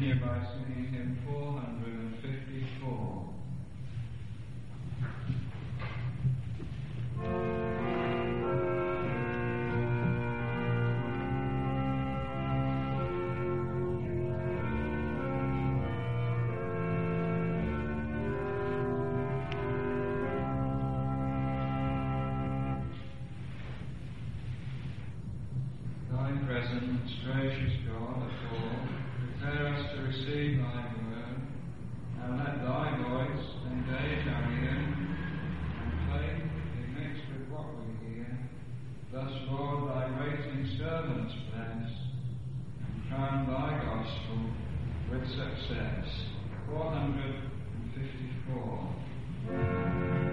continue by singing hymn 454. Presence, gracious God of all, prepare us to receive thy word. Now let thy voice engage our ear, and faith be mixed with what we hear. Thus, Lord, thy waiting servants bless, and crown thy gospel with success. 454.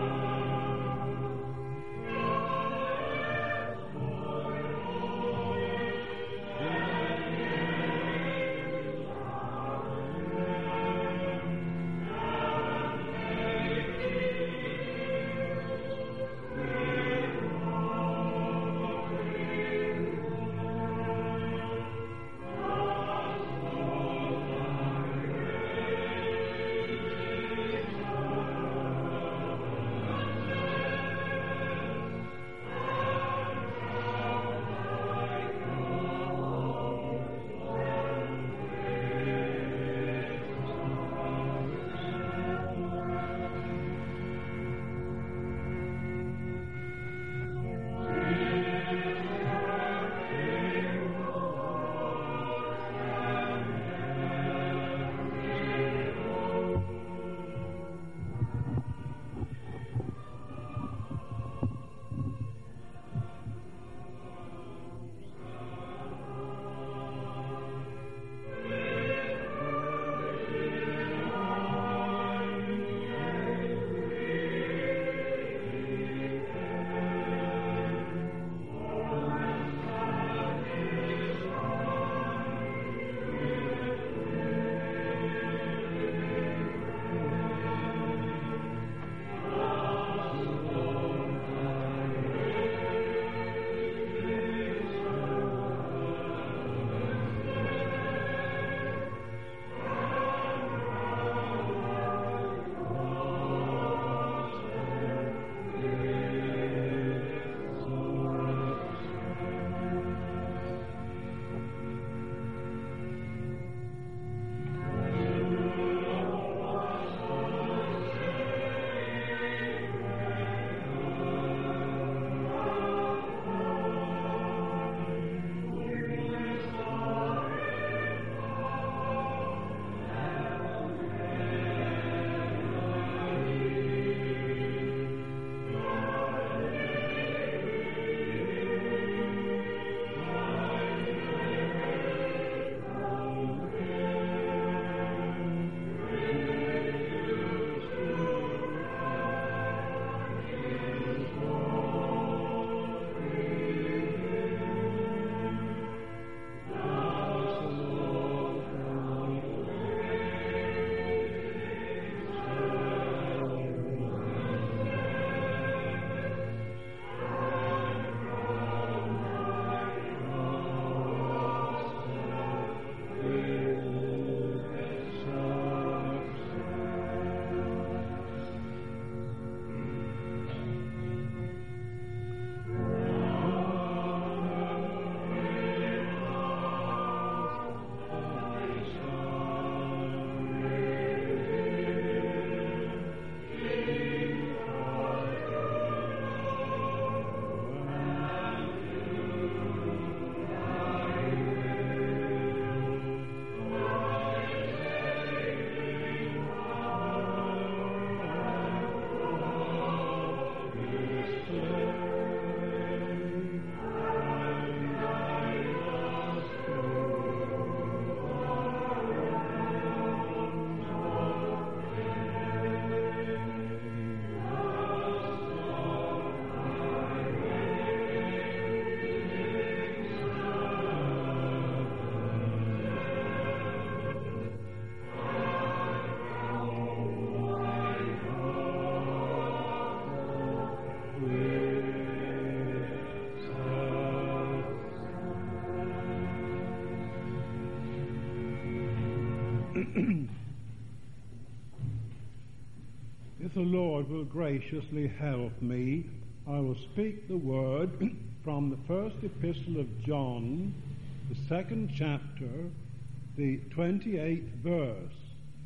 Oh If the Lord will graciously help me, I will speak the word from the first epistle of John, the 2nd chapter, the 28th verse.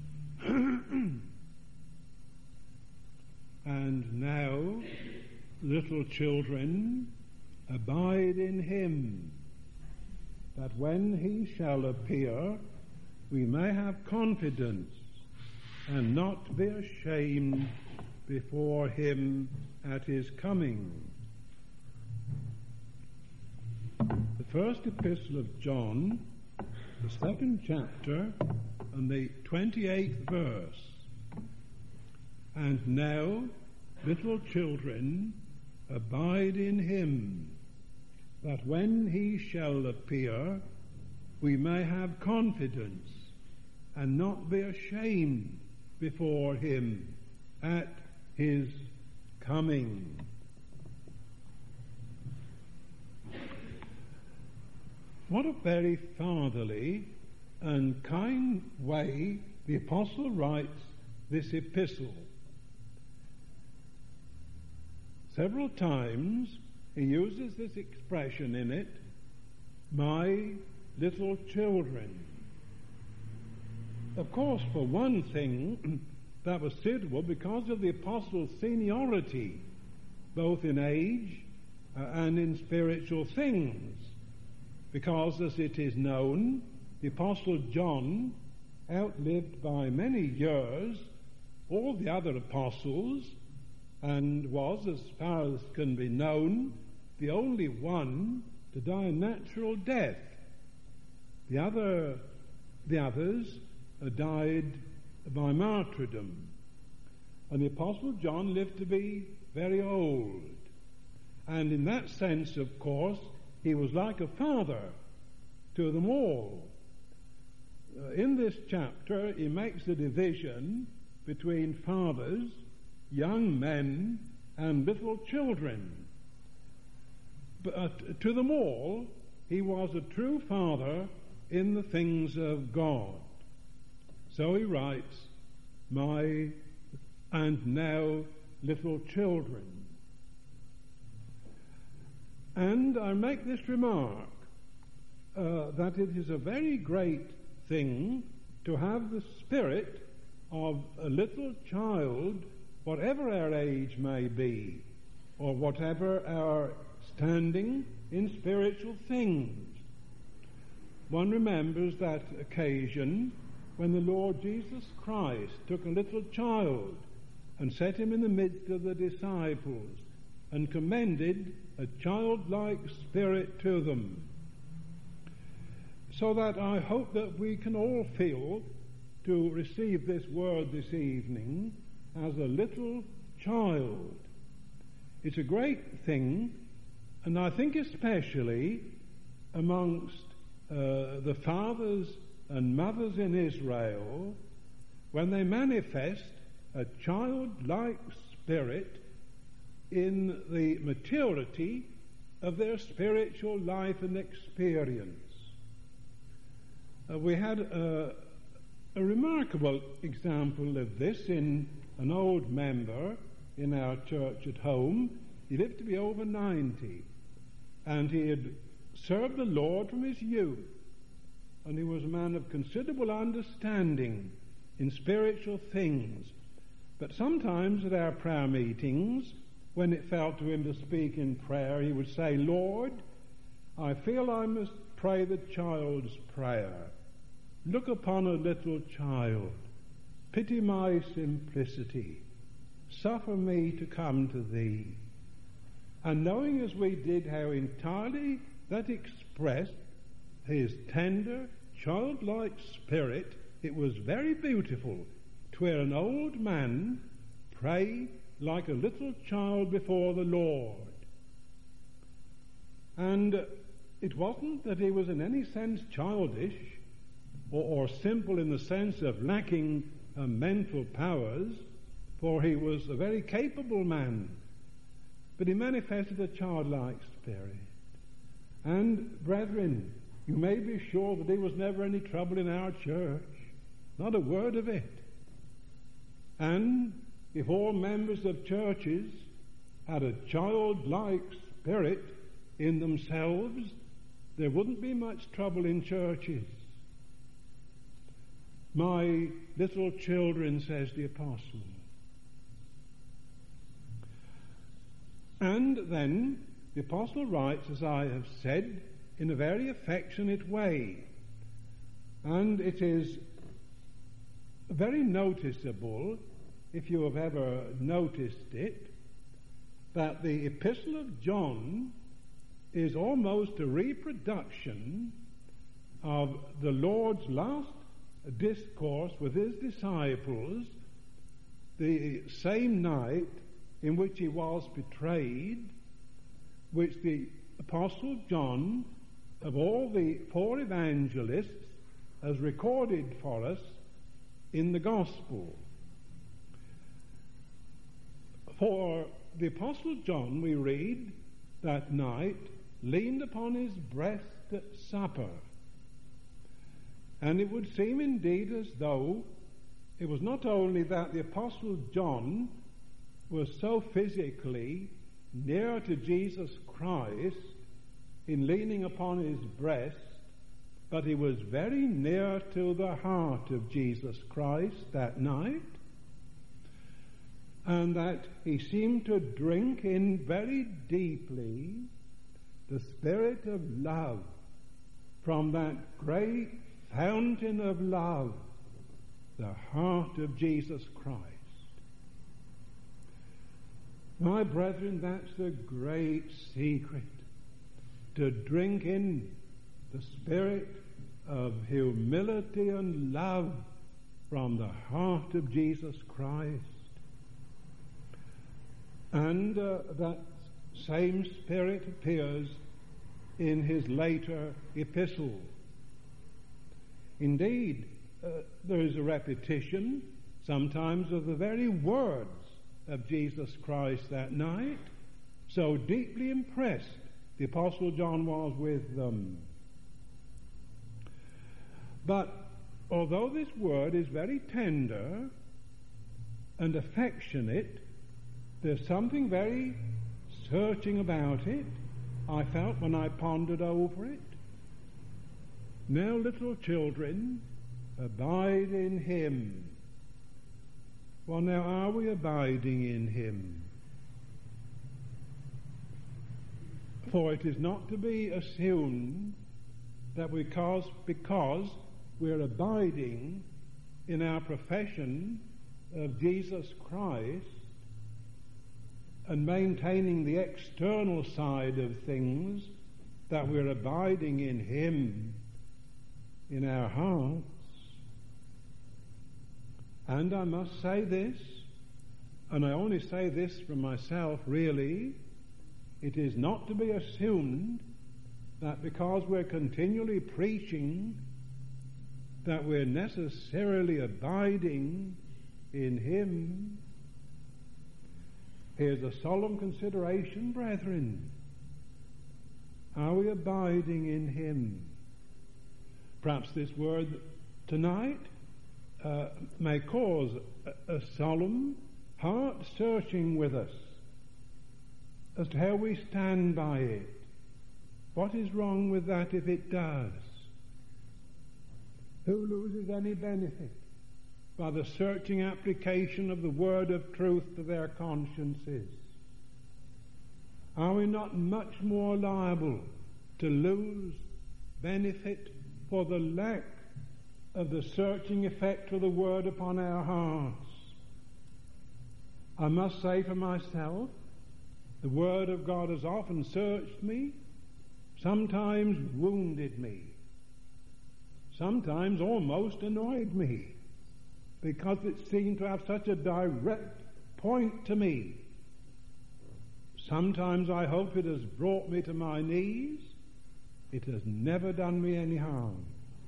And now, little children, abide in him, that when he shall appear, we may have confidence and not be ashamed before him at his coming. The first epistle of John, the 2nd chapter, and the 28th verse. And now, little children, abide in him, that when he shall appear, we may have confidence and not be ashamed before him at his coming. What a very fatherly and kind way the apostle writes this epistle. Several times he uses this expression in it, my little children. Of course, for one thing, that was suitable because of the apostle's seniority, both in age and in spiritual things. Because, as it is known, the apostle John outlived by many years all the other apostles and was, as far as can be known, the only one to die a natural death. The others died by martyrdom. And the apostle John lived to be very old. And in that sense, of course, he was like a father to them all. In this chapter, he makes a division between fathers, young men, and little children. But to them all, he was a true father in the things of God. So he writes, my and now little children. And I make this remark, that it is a very great thing to have the spirit of a little child, whatever our age may be, or whatever our standing in spiritual things. One remembers that occasion when the Lord Jesus Christ took a little child and set him in the midst of the disciples and commended a childlike spirit to them. So that I hope that we can all feel to receive this word this evening as a little child. It's a great thing, and I think especially amongst the fathers and mothers in Israel, when they manifest a childlike spirit in the maturity of their spiritual life and experience. We had a remarkable example of this in an old member in our church at home. He lived to be over 90, and he had served the Lord from his youth, and he was a man of considerable understanding in spiritual things. But sometimes at our prayer meetings, when it fell to him to speak in prayer, he would say, Lord, I feel I must pray the child's prayer. Look upon a little child. Pity my simplicity. Suffer me to come to thee. And knowing as we did how entirely that expressed his tender, childlike spirit, it was very beautiful to hear an old man pray like a little child before the Lord. And it wasn't that he was in any sense childish or simple in the sense of lacking mental powers, for he was a very capable man, but he manifested a childlike spirit. And brethren, you may be sure that there was never any trouble in our church. Not a word of it. And if all members of churches had a childlike spirit in themselves, there wouldn't be much trouble in churches. My little children, says the apostle. And then the apostle writes, as I have said, in a very affectionate way. And it is very noticeable, if you have ever noticed it, that the Epistle of John is almost a reproduction of the Lord's last discourse with his disciples the same night in which he was betrayed, which the Apostle John, of all the four evangelists, has recorded for us in the Gospel. For the Apostle John, we read, that night leaned upon his breast at supper. And it would seem indeed as though it was not only that the Apostle John was so physically near to Jesus Christ in leaning upon his breast, but he was very near to the heart of Jesus Christ that night, and that he seemed to drink in very deeply the spirit of love from that great fountain of love, the heart of Jesus Christ. My brethren, that's the great secret, to drink in the spirit of humility and love from the heart of Jesus Christ. And that same spirit appears in his later epistle. Indeed, there is a repetition sometimes of the very words of Jesus Christ that night. So deeply impressed the Apostle John was with them. But although this word is very tender and affectionate, there's something very searching about it, I felt when I pondered over it. Now, little children, abide in him. Well, now, are we abiding in him? For it is not to be assumed that because we're abiding in our profession of Jesus Christ and maintaining the external side of things, that we're abiding in him in our hearts. And I must say this, and I only say this for myself really, it is not to be assumed that because we're continually preaching that we're necessarily abiding in him. Here's a solemn consideration, brethren. Are we abiding in him? Perhaps this word tonight may cause a solemn heart searching with us as to how we stand by it. What is wrong with that if it does? Who loses any benefit by the searching application of the word of truth to their consciences? Are we not much more liable to lose benefit for the lack of the searching effect of the word upon our hearts? I must say for myself, the word of God has often searched me, sometimes wounded me, sometimes almost annoyed me, because it seemed to have such a direct point to me. Sometimes I hope it has brought me to my knees. It has never done me any harm.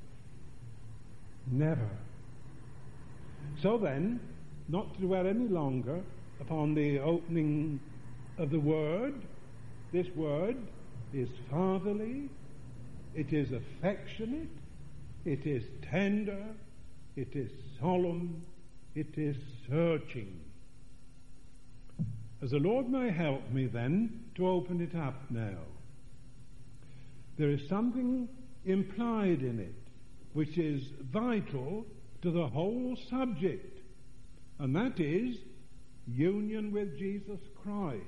Never. So then, not to dwell any longer upon the opening of the word, this word is fatherly, it is affectionate, it is tender, it is solemn, it is searching. As the Lord may help me then to open it up now. There is something implied in it which is vital to the whole subject, and that is union with Jesus Christ.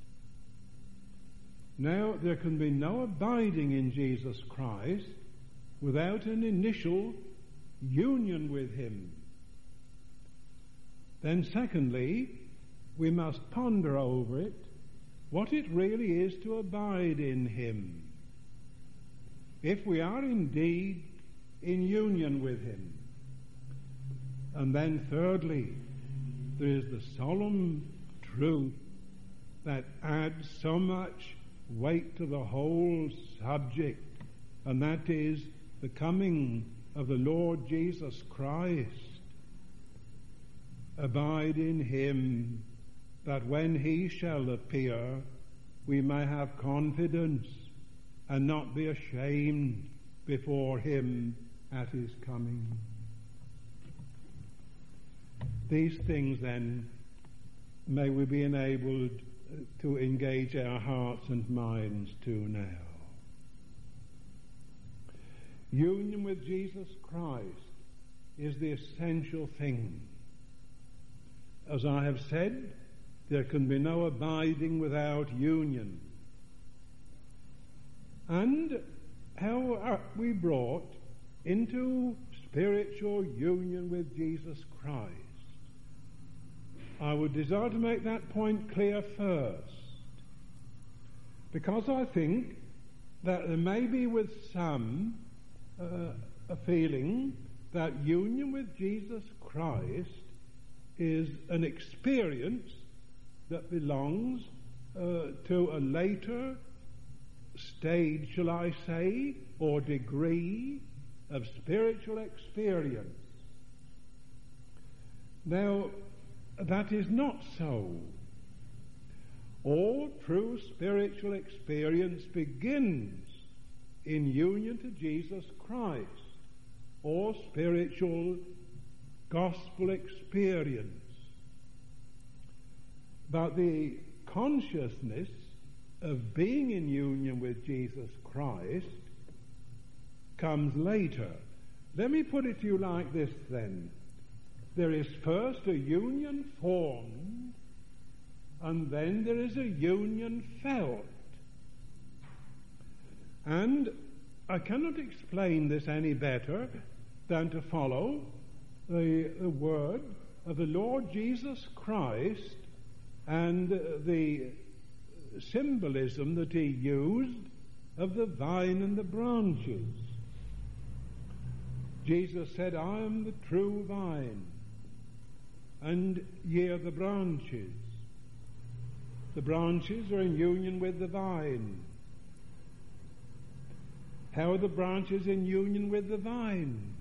Now, there can be no abiding in Jesus Christ without an initial union with him. Then secondly, we must ponder over it, what it really is to abide in him. If we are indeed in union with him. And then thirdly, there is the solemn truth that adds so much weight to the whole subject, and that is the coming of the Lord Jesus Christ. Abide in him, that when he shall appear, we may have confidence and not be ashamed before him at his coming. These things then may we be enabled to engage our hearts and minds to now. Union with Jesus Christ is the essential thing. As I have said, there can be no abiding without union. And how are we brought into spiritual union with Jesus Christ? I would desire to make that point clear first, because I think that there may be with some a feeling that union with Jesus Christ is an experience that belongs to a later stage, shall I say, or degree of spiritual experience. Now, that is not so. All true spiritual experience begins in union to Jesus Christ, or spiritual gospel experience. But the consciousness of being in union with Jesus Christ comes later. Let me put it to you like this then. There is first a union formed, and then there is a union felt. And I cannot explain this any better than to follow the word of the Lord Jesus Christ and the symbolism that he used of the vine and the branches. Jesus said, I am the true vine, and ye are the branches. The branches are in union with the vine. How are the branches in union with the vine?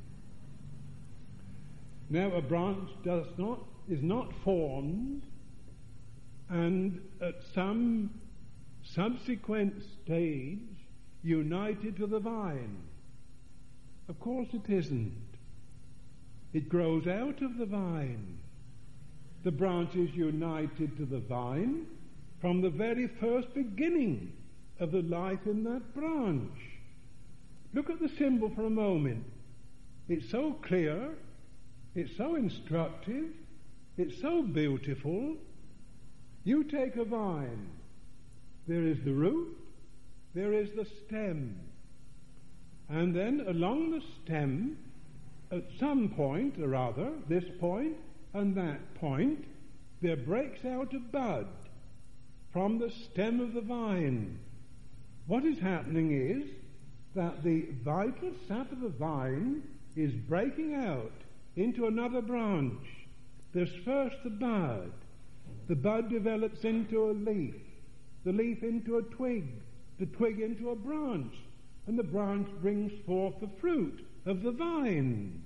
Now, a branch is not formed and at some subsequent stage united to the vine. Of course it isn't. It grows out of the vine. The branch is united to the vine from the very first beginning of the life in that branch. Look at the symbol for a moment. It's so clear, it's so instructive, it's so beautiful. You take a vine. There is the root, there is the stem. And then along the stem, at some point or other, this point and that point, there breaks out a bud from the stem of the vine. What is happening is that the vital sap of the vine is breaking out into another branch. There's first the bud. The bud develops into a leaf, the leaf into a twig, the twig into a branch, and the branch brings forth the fruit of the vine.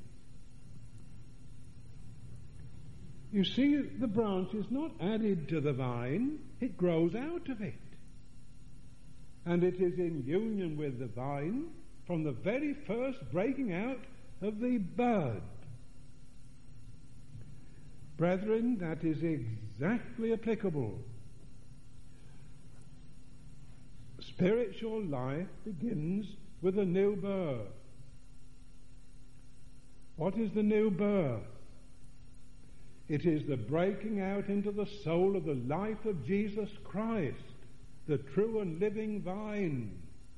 You see, the branch is not added to the vine, it grows out of it. And it is in union with the vine from the very first breaking out of the bud. Brethren, that is exactly applicable. Spiritual life begins with a new birth. What is the new birth? It is the breaking out into the soul of the life of Jesus Christ, the true and living vine.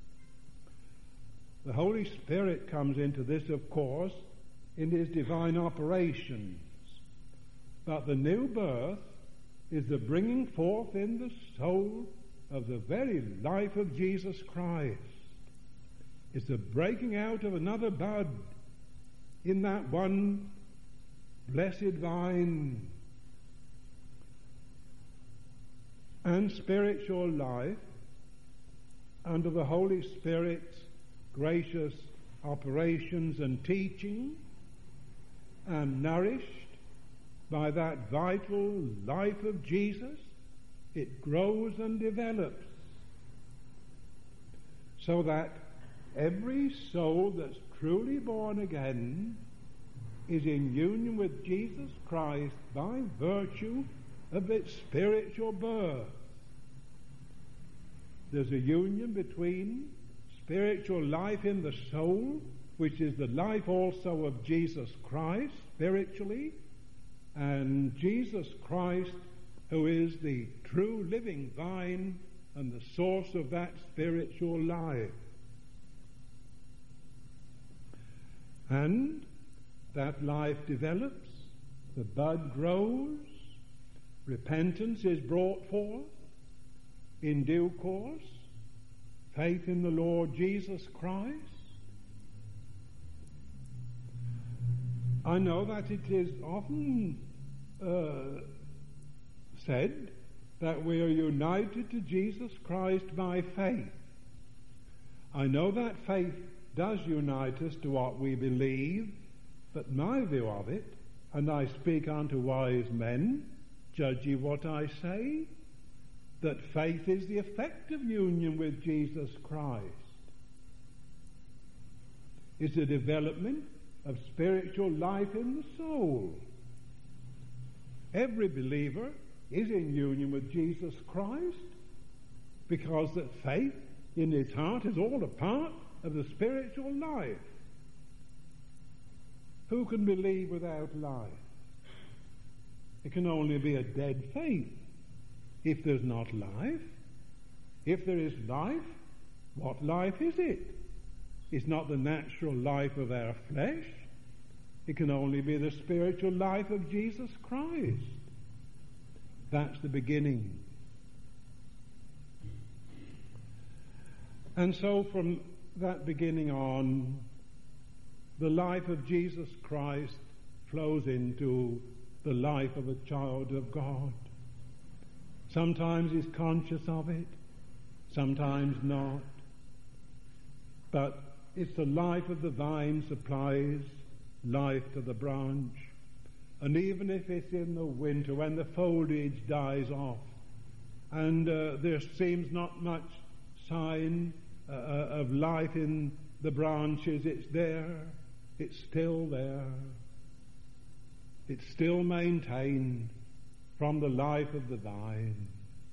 The Holy Spirit comes into this, of course, in his divine operations. But the new birth is the bringing forth in the soul of the very life of Jesus Christ. It's the breaking out of another bud in that one blessed vine. And spiritual life, under the Holy Spirit's gracious operations and teaching, and nourished by that vital life of Jesus, it grows and develops, so that every soul that's truly born again is in union with Jesus Christ by virtue of its spiritual birth. There's a union between spiritual life in the soul, which is the life also of Jesus Christ spiritually, and Jesus Christ, who is the true living vine and the source of that spiritual life. And that life develops, the bud grows, repentance is brought forth in due course, faith in the Lord Jesus Christ. I know that it is often said that we are united to Jesus Christ by faith. I know that faith does unite us to what we believe, but my view of it, and I speak unto wise men, judge ye what I say, that faith is the effective union with Jesus Christ. It's a development of spiritual life in the soul. Every believer is in union with Jesus Christ, because that faith in his heart is all a part of the spiritual life. Who can believe without life? It can only be a dead faith if there's not life. If there is life, what life is it? It's not the natural life of our flesh. It can only be the spiritual life of Jesus Christ. That's the beginning. And so from that beginning on, the life of Jesus Christ flows into the life of a child of God. Sometimes he's conscious of it, sometimes not. But it's the life of the vine supplies life to the branch. And even if it's in the winter when the foliage dies off and there seems not much sign of life in the branches, it's there, it's still there. It's still maintained from the life of the vine.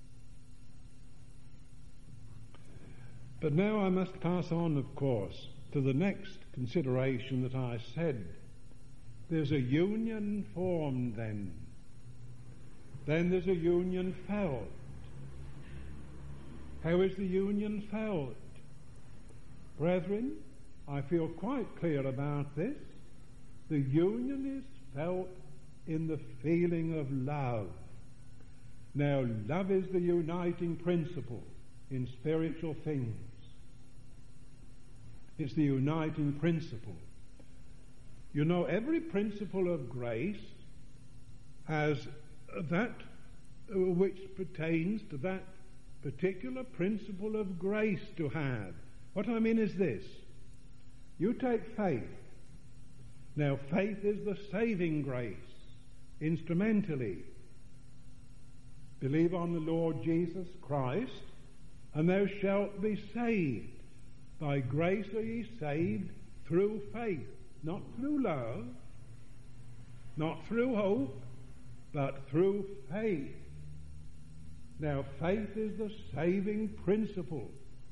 But now I must pass on, of course, to the next consideration that I said. There's a union formed then. Then there's a union felt. How is the union felt? Brethren, I feel quite clear about this. The union is felt in the feeling of love. Now, love is the uniting principle in spiritual things. It's the uniting principle. You know, every principle of grace has that which pertains to that particular principle of grace to have. What I mean is this. You take faith. Now, faith is the saving grace, instrumentally. Believe on the Lord Jesus Christ, and thou shalt be saved. By grace are ye saved through faith, not through love, not through hope, but through faith. Now, faith is the saving principle.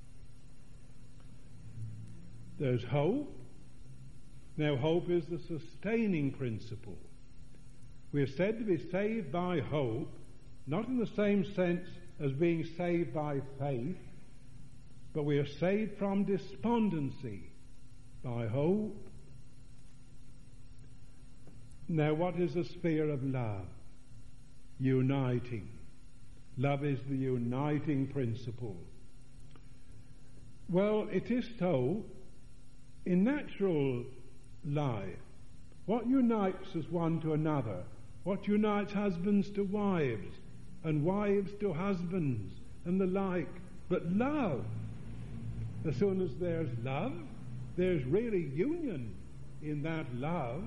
There's hope. Now, hope is the sustaining principle. We are said to be saved by hope, not in the same sense as being saved by faith, but we are saved from despondency by hope. Now, what is the sphere of love? Uniting. Love is the uniting principle. Well, it is so in natural life. What unites us one to another? What unites husbands to wives, and wives to husbands, and the like? But love. As soon as there's love, there's really union in that love.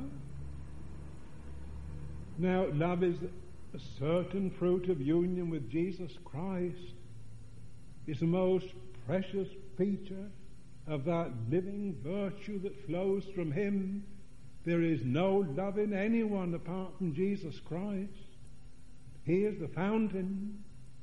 Now, love is a certain fruit of union with Jesus Christ. It's the most precious feature of that living virtue that flows from Him. There is no love in anyone apart from Jesus Christ. He is the fountain.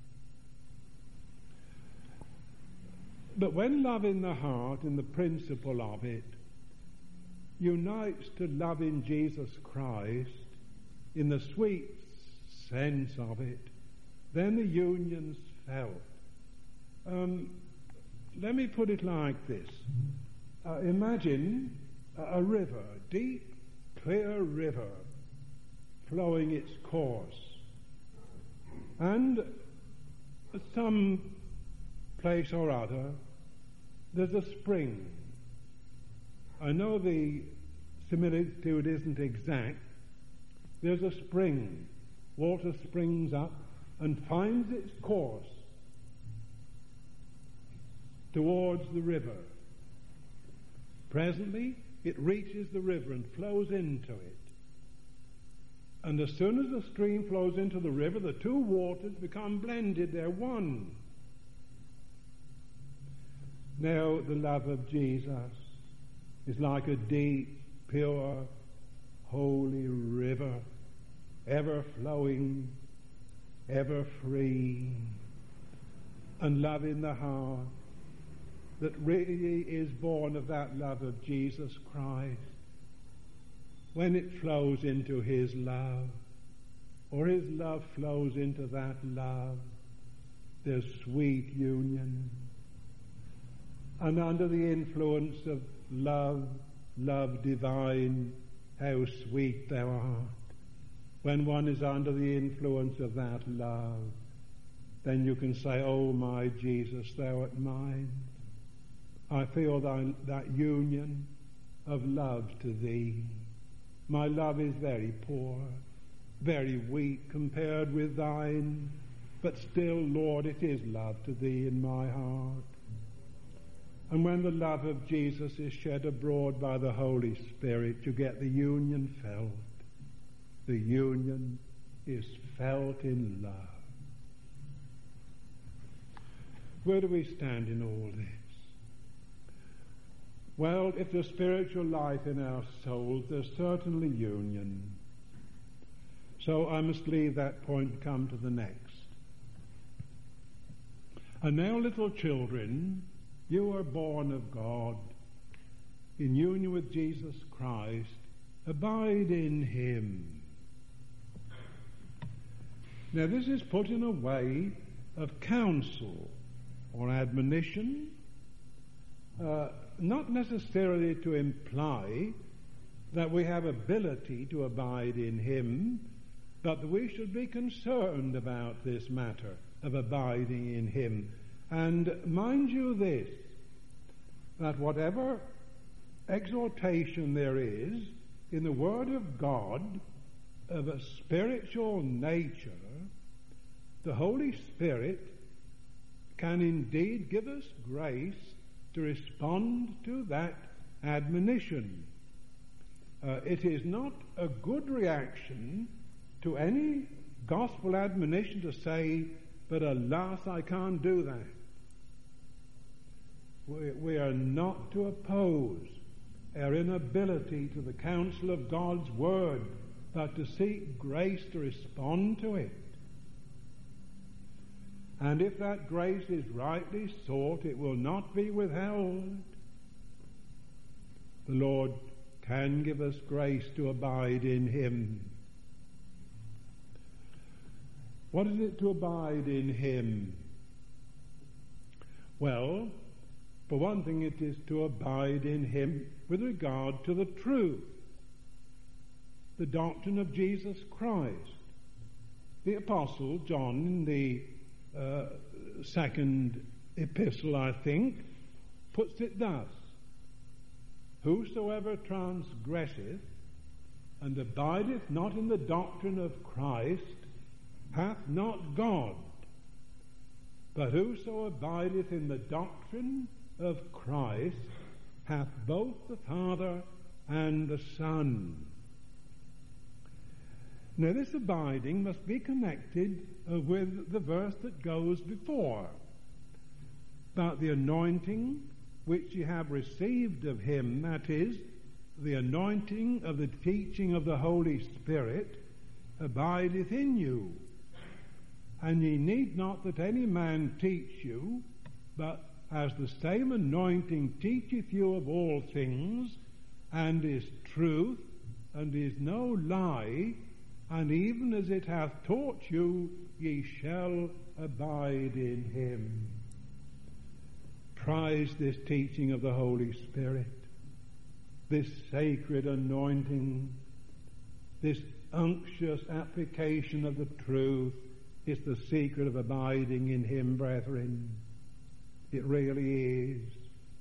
But when love in the heart, and the principle of it, unites to love in Jesus Christ, in the sweet sense of it, then the union's felt. Let me put it like this. Imagine a river, a deep, clear river, flowing its course. And at some place or other, there's a spring. I know the similitude isn't exact. There's a spring. Water springs up and finds its course towards the river. Presently, it reaches the river and flows into it. And as soon as the stream flows into the river, the two waters become blended. They're one. Now, the love of Jesus is like a deep, pure, holy river, ever flowing, ever free. And love in the heart that really is born of that love of Jesus Christ, when it flows into His love, or His love flows into that love, there's sweet union. And under the influence of love, love divine, how sweet thou art. When one is under the influence of that love, then you can say, "Oh, my Jesus, thou art mine. I feel that union of love to Thee. My love is very poor, very weak compared with Thine, but still, Lord, it is love to Thee in my heart." And when the love of Jesus is shed abroad by the Holy Spirit, you get the union felt. The union is felt in love. Where do we stand in all this? Well, if there's spiritual life in our souls, there's certainly union. So I must leave that point and come to the next. And now, little children, you are born of God, in union with Jesus Christ. Abide in Him. Now, this is put in a way of counsel or admonition, not necessarily to imply that we have ability to abide in Him, but that we should be concerned about this matter of abiding in Him. And mind you this, that whatever exhortation there is in the Word of God of a spiritual nature, the Holy Spirit can indeed give us grace to respond to that admonition. It is not a good reaction to any gospel admonition to say, "But alas, I can't do that." We are not to oppose our inability to the counsel of God's Word but to seek grace to respond to it. And if that grace is rightly sought, it will not be withheld. The Lord can give us grace to abide in Him. What is it to abide in Him? Well, for one thing, it is to abide in Him with regard to the truth, the doctrine of Jesus Christ. The Apostle John, in the second epistle, I think, puts it thus: Whosoever transgresseth and abideth not in the doctrine of Christ hath not God. But whoso abideth in the doctrine of Christ hath both the Father and the Son. Now this abiding must be connected with the verse that goes before, about the anointing which ye have received of Him, that is, the anointing of the teaching of the Holy Spirit, abideth in you. And ye need not that any man teach you, but as the same anointing teacheth you of all things, and is truth, and is no lie, and even as it hath taught you, ye shall abide in Him. Prize this teaching of the Holy Spirit, this sacred anointing, this unctuous application of the truth. Is the secret of abiding in Him, brethren. It really is.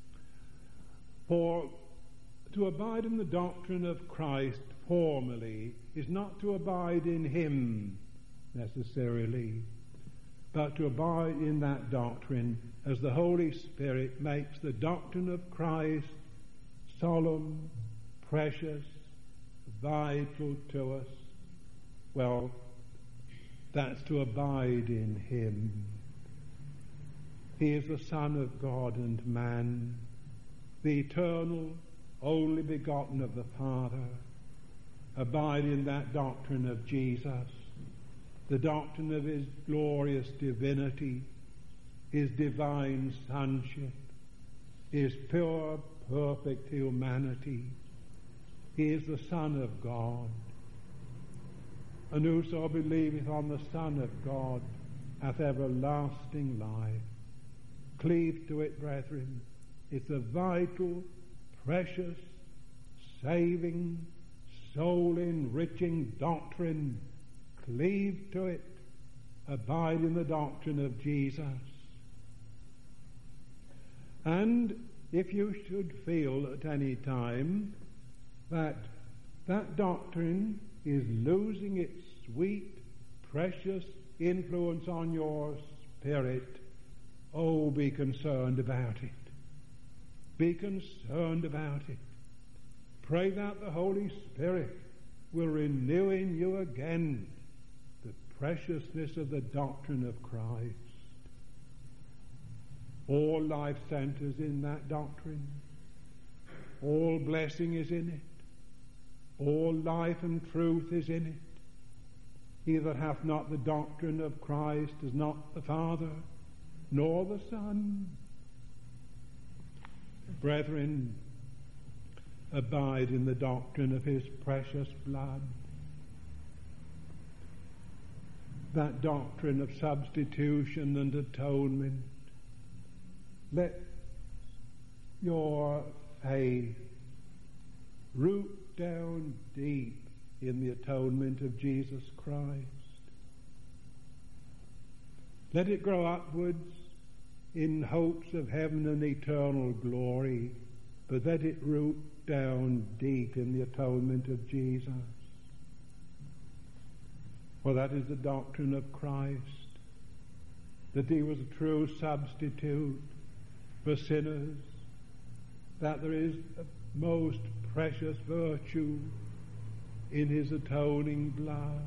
For to abide in the doctrine of Christ formally is not to abide in Him necessarily, but to abide in that doctrine as the Holy Spirit makes the doctrine of Christ solemn, precious, vital to us. Well, that's to abide in Him. He is the Son of God and man, the eternal, only begotten of the Father. Abide in that doctrine of Jesus, the doctrine of His glorious divinity, His divine sonship, His pure, perfect humanity. He is the Son of God. And whoso believeth on the Son of God hath everlasting life. Cleave to it, brethren. It's a vital, precious, saving, soul-enriching doctrine. Cleave to it. Abide in the doctrine of Jesus. And if you should feel at any time that that doctrine is losing its sweet, precious influence on your spirit, oh, be concerned about it. Be concerned about it. Pray that the Holy Spirit will renew in you again the preciousness of the doctrine of Christ. All life centers in that doctrine. All blessing is in it. All life and truth is in it. He that hath not the doctrine of Christ is not the Father, nor the Son. Brethren, abide in the doctrine of His precious blood. That doctrine of substitution and atonement. Let your faith root down deep in the atonement of Jesus Christ. Let it grow upwards in hopes of heaven and eternal glory, but let it root down deep in the atonement of Jesus. For that is the doctrine of Christ, that He was a true substitute for sinners, that there is a most precious virtue in His atoning blood.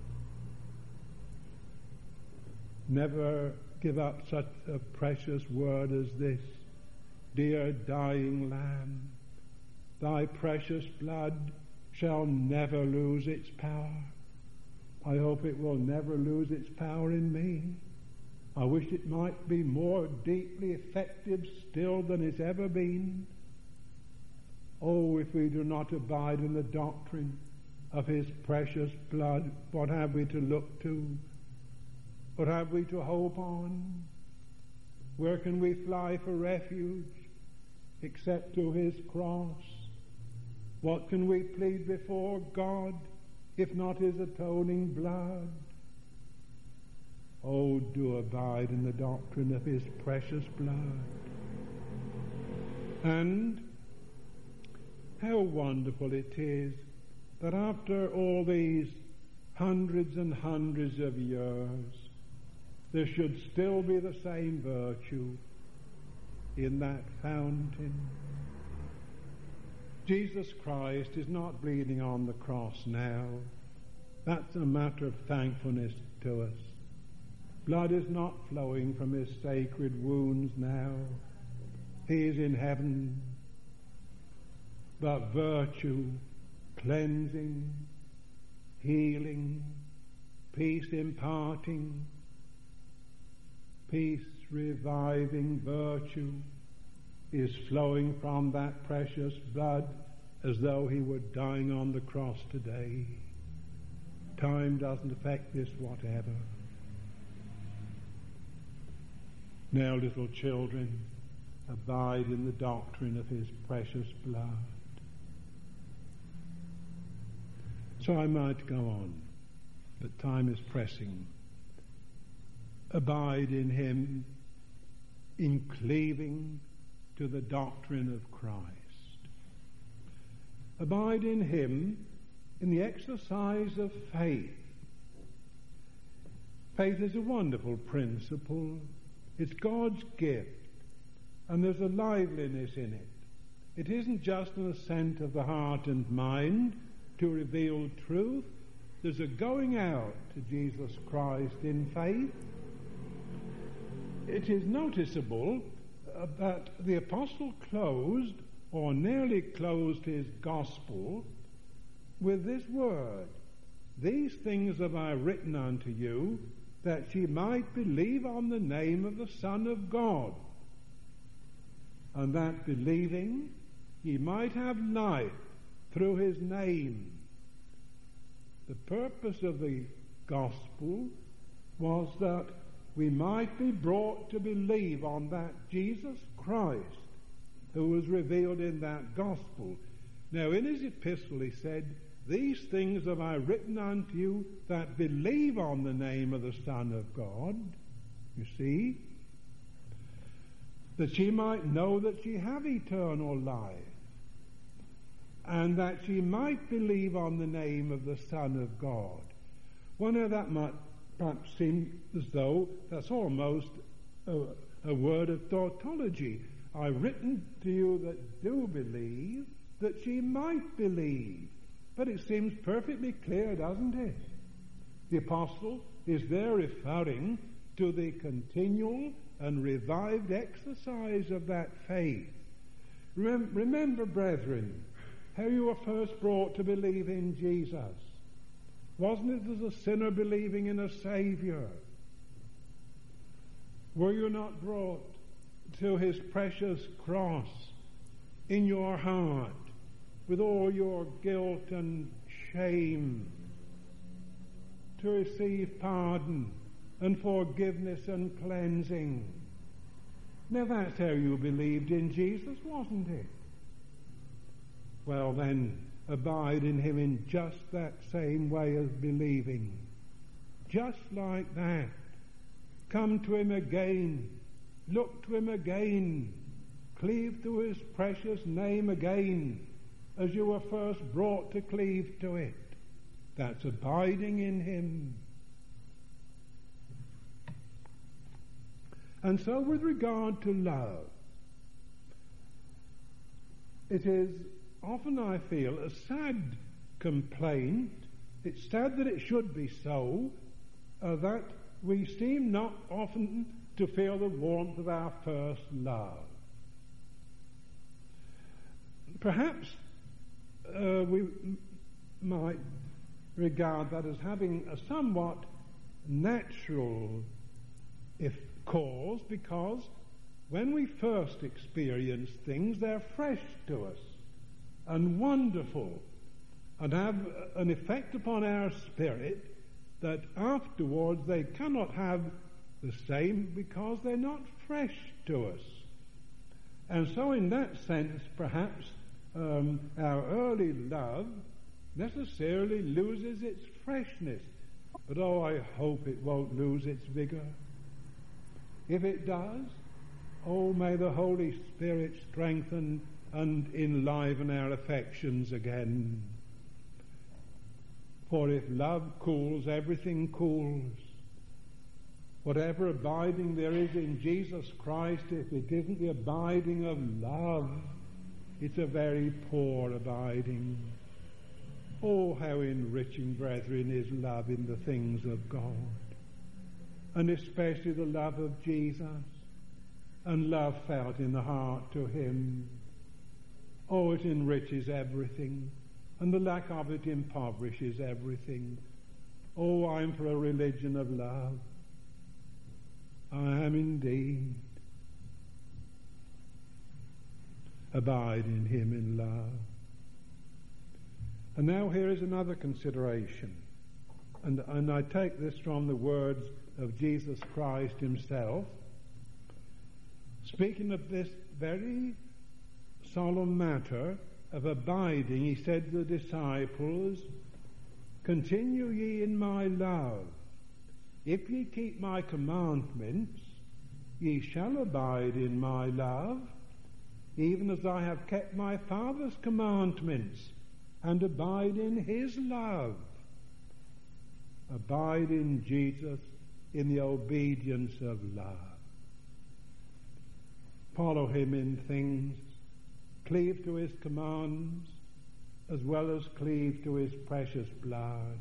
Never give up such a precious word as this. Dear dying Lamb, Thy precious blood shall never lose its power. I hope it will never lose its power in me. I wish it might be more deeply effective still than it's ever been. Oh, if we do not abide in the doctrine of his precious blood, what have we to look to? What have we to hope on? Where can we fly for refuge except to his cross? What can we plead before God if not his atoning blood? Oh, do abide in the doctrine of his precious blood. And how wonderful it is that after all these hundreds and hundreds of years, there should still be the same virtue in that fountain. Jesus Christ is not bleeding on the cross now. That's a matter of thankfulness to us. Blood is not flowing from his sacred wounds now. He is in heaven. But virtue, cleansing, healing, peace imparting, peace reviving virtue is flowing from that precious blood as though he were dying on the cross today. Time doesn't affect this whatever. Now, little children, abide in the doctrine of his precious blood. So I might go on, but time is pressing. Abide in him in cleaving to the doctrine of Christ. Abide in him in the exercise of faith. Faith is a wonderful principle. It's God's gift, and there's a liveliness in it. It isn't just an assent of the heart and mind to reveal truth. There's a going out to Jesus Christ in faith. It is noticeable that the apostle closed, or nearly closed, his gospel with this word: "These things have I written unto you, that ye might believe on the name of the Son of God, and that believing ye might have life through his name." The purpose of the gospel was that we might be brought to believe on that Jesus Christ who was revealed in that gospel. Now, in his epistle he said, "These things have I written unto you that believe on the name of the Son of God." You see? That ye might know that ye have eternal life, and that ye might believe on the name of the Son of God. Well, now that might perhaps seem as though that's almost a word of tautology. "I've written to you that do believe, that ye might believe." But it seems perfectly clear, doesn't it? The apostle is there referring to the continual and revived exercise of that faith. Remember, brethren, how you were first brought to believe in Jesus. Wasn't it as a sinner believing in a Saviour? Were you not brought to his precious cross in your heart with all your guilt and shame, to receive pardon and forgiveness and cleansing? Now that's how you believed in Jesus, wasn't it? Well then, abide in him in just that same way as believing. Just like that. Come to him again. Look to him again. Cleave to his precious name again, as you were first brought to cleave to it. That's abiding in him. And so with regard to love, it is often, I feel, a sad complaint. It's sad that it should be so, that we seem not often to feel the warmth of our first love. Perhaps might regard that as having a somewhat natural cause, because when we first experience things, they're fresh to us and wonderful and have an effect upon our spirit that afterwards they cannot have the same, because they're not fresh to us. And so in that sense, perhaps our early love necessarily loses its freshness. But I hope it won't lose its vigor. If it does, may the Holy Spirit strengthen and enliven our affections again. For if love cools, everything cools. Whatever abiding there is in Jesus Christ, if it isn't the abiding of love, it's a very poor abiding. Oh, how enriching, brethren, is love in the things of God, and especially the love of Jesus, and love felt in the heart to him. Oh, it enriches everything, and the lack of it impoverishes everything. Oh, I'm for a religion of love. I am indeed. Abide in him in love. And now here is another consideration, and I take this from the words of Jesus Christ himself, speaking of this very solemn matter of abiding. He said to the disciples, "Continue ye in my love. If ye keep my commandments, ye shall abide in my love, even as I have kept my Father's commandments, and abide in his love." Abide in Jesus in the obedience of love. Follow him in things, cleave to his commands, as well as cleave to his precious blood.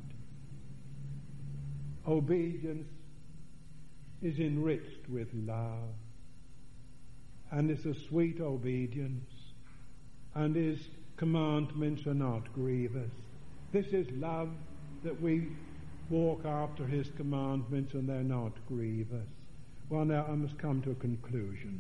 Obedience is enriched with love, and it's a sweet obedience, and his commandments are not grievous. This is love, that we walk after his commandments and they're not grievous. Well, now I must come to a conclusion.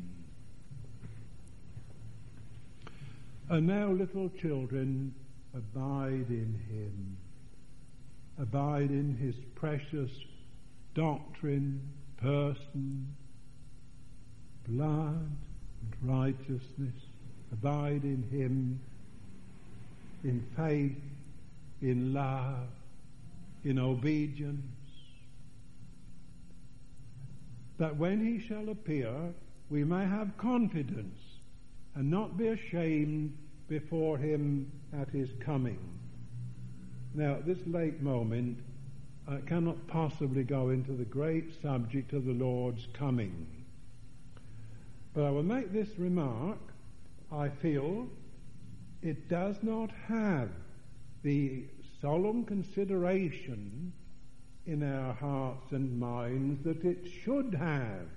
And now, little children, abide in him. Abide in his precious doctrine, person, blood, and righteousness. Abide in him in faith, in love, in obedience, that when he shall appear, we may have confidence and not be ashamed before him at his coming. Now, at this late moment, I cannot possibly go into the great subject of the Lord's coming. But I will make this remark. I feel it does not have the solemn consideration in our hearts and minds that it should have.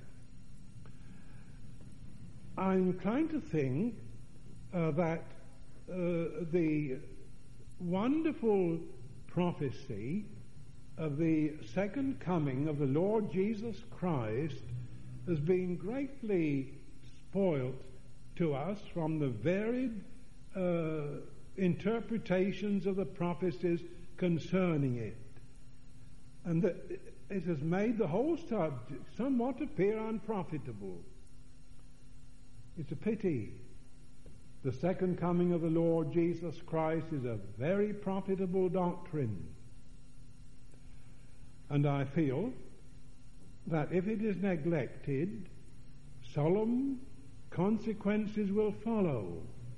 I'm inclined to think that the wonderful prophecy of the second coming of the Lord Jesus Christ has been greatly spoilt to us from the varied interpretations of the prophecies concerning it, and that it has made the whole subject somewhat appear unprofitable. It's a pity. The second coming of the Lord Jesus Christ is a very profitable doctrine, and I feel that if it is neglected, solemn consequences will follow.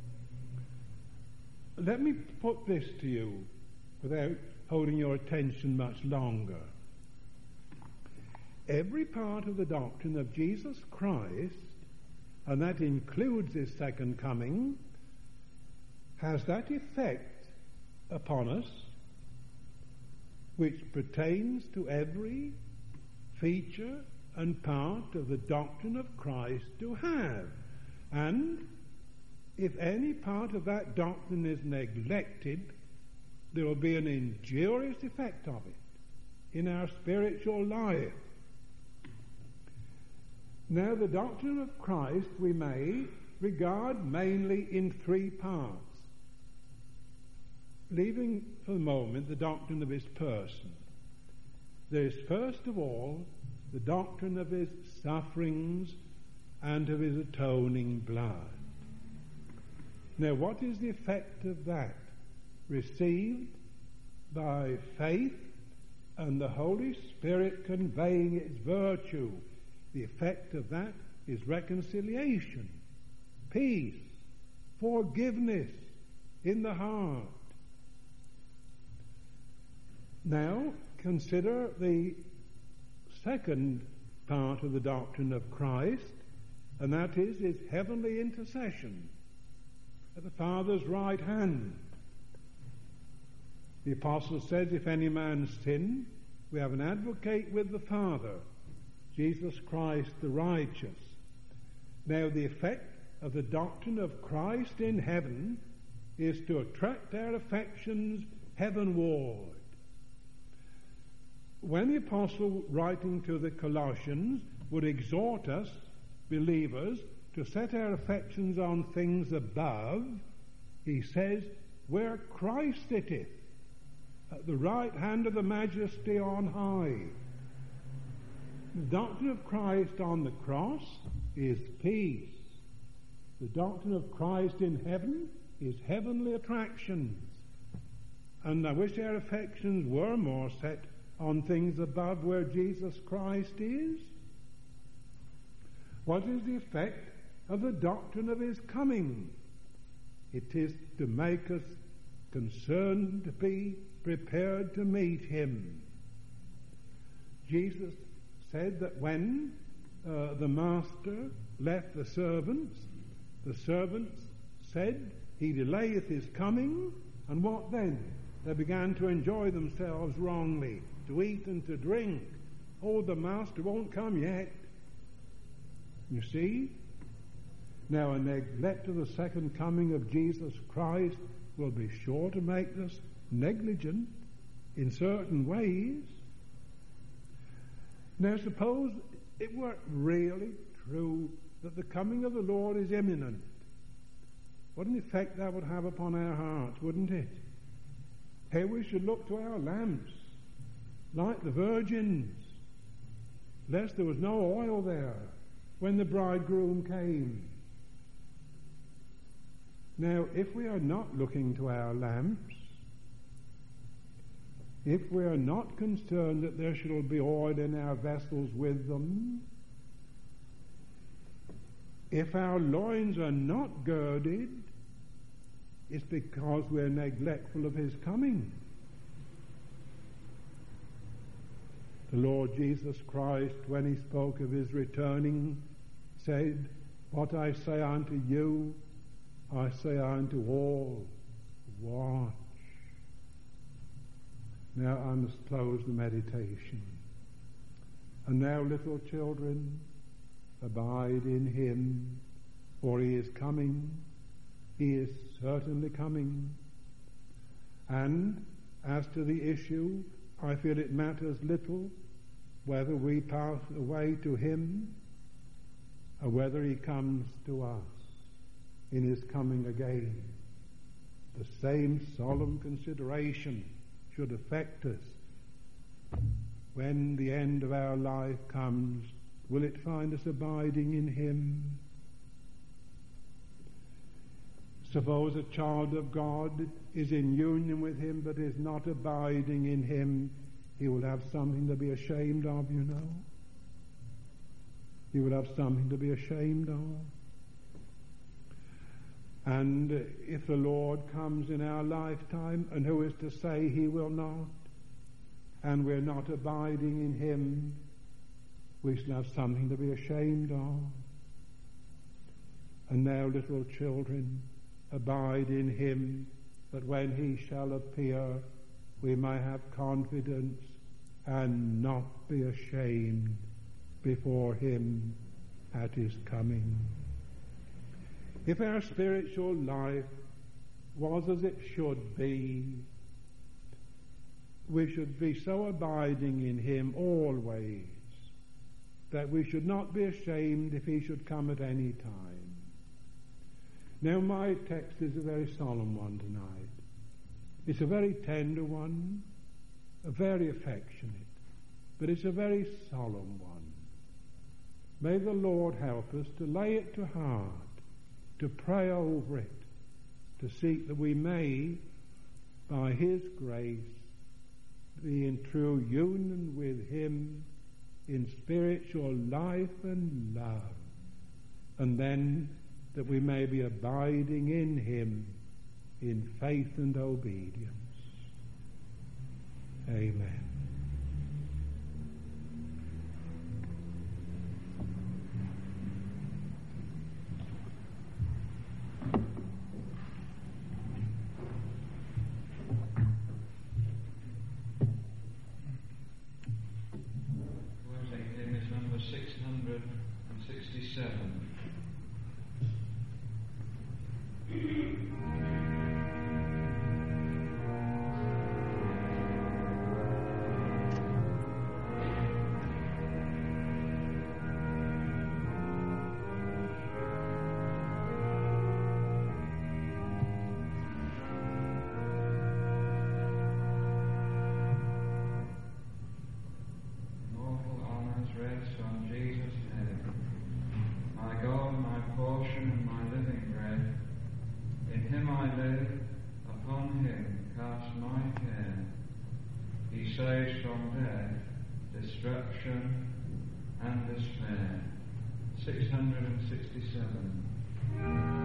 Let me put this to you without holding your attention much longer. Every part of the doctrine of Jesus Christ, and that includes his second coming, has that effect upon us which pertains to every feature and part of the doctrine of Christ to have. And if any part of that doctrine is neglected, there will be an injurious effect of it in our spiritual life. Now, the doctrine of Christ we may regard mainly in three parts, leaving for the moment the doctrine of his person. There is first of all the doctrine of his sufferings and of his atoning blood. Now, what is the effect of that? Received by faith and the Holy Spirit conveying its virtue. The effect of that is reconciliation, peace, forgiveness in the heart. Now, consider the second part of the doctrine of Christ, and that is his heavenly intercession at the Father's right hand. The Apostle says, if any man sin, we have an advocate with the Father, Jesus Christ the righteous. Now, the effect of the doctrine of Christ in heaven is to attract our affections heavenward. When the Apostle, writing to the Colossians, would exhort us, believers, to set our affections on things above, he says, where Christ sitteth, at the right hand of the Majesty on high. The doctrine of Christ on the cross is peace. The doctrine of Christ in heaven is heavenly attractions. And I wish our affections were more set on things above where Jesus Christ is. What is the effect of the doctrine of his coming? It is to make us concerned to be prepared to meet him. Jesus said that when the master left the servants said, he delayeth his coming, and what then? They began to enjoy themselves wrongly, to eat and to drink. Oh, the master won't come yet. You see? Now, a neglect of the second coming of Jesus Christ will be sure to make us negligent in certain ways. Now, suppose it were really true that the coming of the Lord is imminent. What an effect that would have upon our hearts, wouldn't it? Here we should look to our lamps, like the virgins, lest there was no oil there when the bridegroom came. Now, if we are not looking to our lamps, if we are not concerned that there shall be oil in our vessels with them, if our loins are not girded, it's because we're neglectful of his coming. The Lord Jesus Christ, when he spoke of his returning, said, what I say unto you, I say unto all, watch. Now I must close the meditation. And now, little children, abide in him, for he is coming. He is certainly coming. And as to the issue, I feel it matters little whether we pass away to him or whether he comes to us in his coming again. The same solemn consideration should affect us. When the end of our life comes, will it find us abiding in him? Suppose a child of God is in union with him but is not abiding in him, he will have something to be ashamed of, you know. He will have something to be ashamed of. And if the Lord comes in our lifetime, and who is to say he will not, and we're not abiding in him, we shall have something to be ashamed of. And now, little children, abide in him, that when he shall appear, we may have confidence and not be ashamed before him at his coming. If our spiritual life was as it should be, we should be so abiding in him always that we should not be ashamed if he should come at any time. Now my text is a very solemn one tonight. It's a very tender one, a very affectionate, but it's a very solemn one. May the Lord help us to lay it to heart, to pray over it, to seek that we may, by his grace, be in true union with him in spiritual life and love, and then that we may be abiding in him in faith and obedience. Amen. Closing hymn is number 667. Saves from death, destruction, and despair. 667.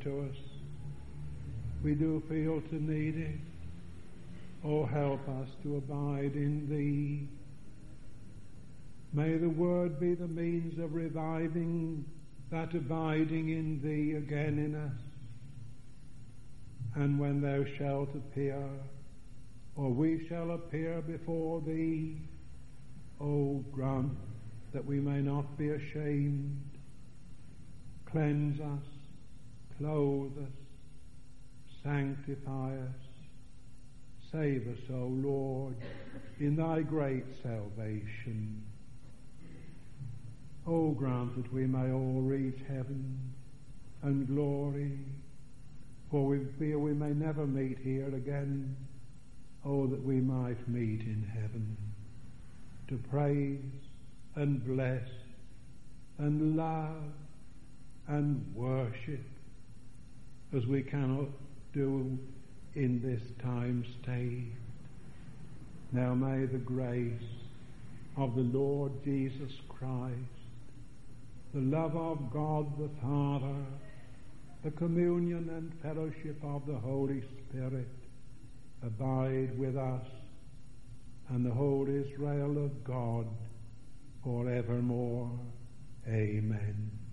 to us. We do feel to need it. Oh, help us to abide in Thee. May the Word be the means of reviving that abiding in Thee again in us. And when Thou shalt appear, or we shall appear before Thee, O grant that we may not be ashamed. Cleanse us, clothe us, sanctify us. Save us, O Lord, in Thy great salvation. O grant that we may all reach heaven and glory, for we fear we may never meet here again. Oh, that we might meet in heaven to praise and bless and love and worship as we cannot do in this time state. Now may the grace of the Lord Jesus Christ, the love of God the Father, the communion and fellowship of the Holy Spirit abide with us and the whole Israel of God forevermore. Amen.